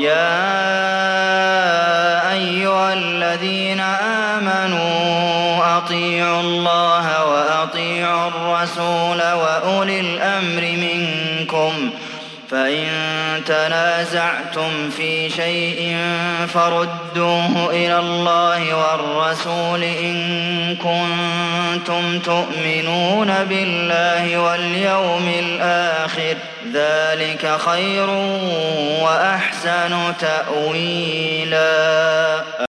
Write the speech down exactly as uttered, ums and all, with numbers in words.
يَا أَيُّهَا الَّذِينَ آمَنُوا أَطِيعُوا اللَّهَ وَأَطِيعُوا الرَّسُولَ وَأُولِي الْأَمْرِ مِنكُمْ ۖ فَإِن تَنَازَعْتُمْ فِي شَيْءٍ فَرُدُّوهُ إِلَى اللَّهِ وَالرَّسُولِ إِن كُنتُمْ تُؤْمِنُونَ بِاللَّهِ وَالْيَوْمِ الْآخِرِ ۚ ذَٰلِكَ خَيْرٌ وَأَحْسَنُ تَأْوِيلًا.